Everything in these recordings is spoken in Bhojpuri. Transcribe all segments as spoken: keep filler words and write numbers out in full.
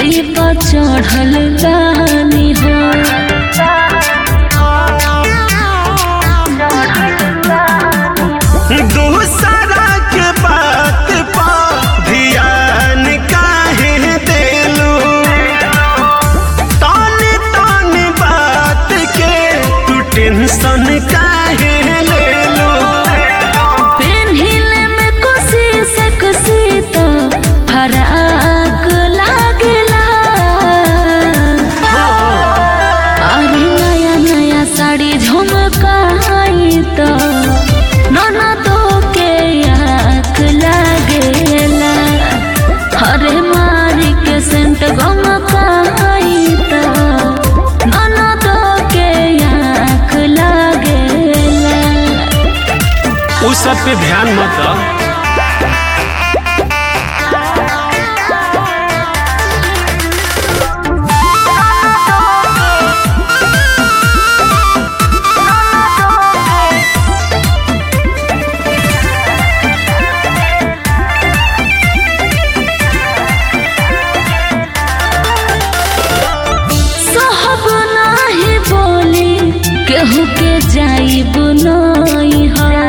सेजी पर चढ़ल बानी हो। दूसरा के बात पर ध्यान काहे देलू, तनी तनी बात के तू टेंशन काहे लेलू। पेन्हिले में कोशिश कसी तो फराक लागला। अरे नया नया साड़ी झुमकाई तो ननदो के आँख लागेला। हरे मारी के सेंट गमकाई तो ननदो के आँख लागेला। उस सब पे ध्यान मत दो। केहू के जाइब नहीं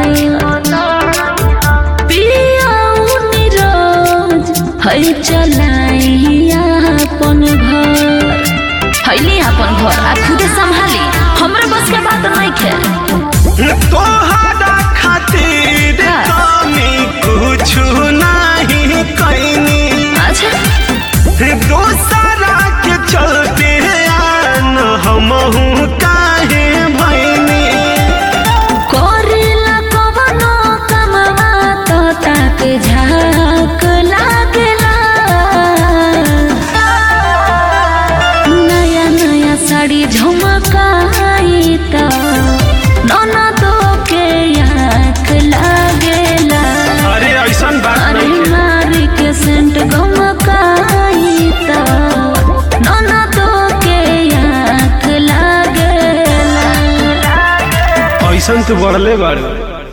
पिया नीरज है चलाई अपन घर। हैली अपन घर आ खुद संभाली, हमरा बस के बात नहीं खे। तोहरा खातिर कमी कुछ नहीं कैनी। अच्छा दूसरा के चलते आन हमहू काहे भैनी। करेला कवनो कमवा तो ताक झाक लागला। नया नया साड़ी झुमकाई तो ननदो के आँख लागेला। अरे ऐसन बात अरे नहीं। मारी के सेंट गमकाई तो ननदो के आँख लागेला। ऐसन तो बढ़ले बाड़े।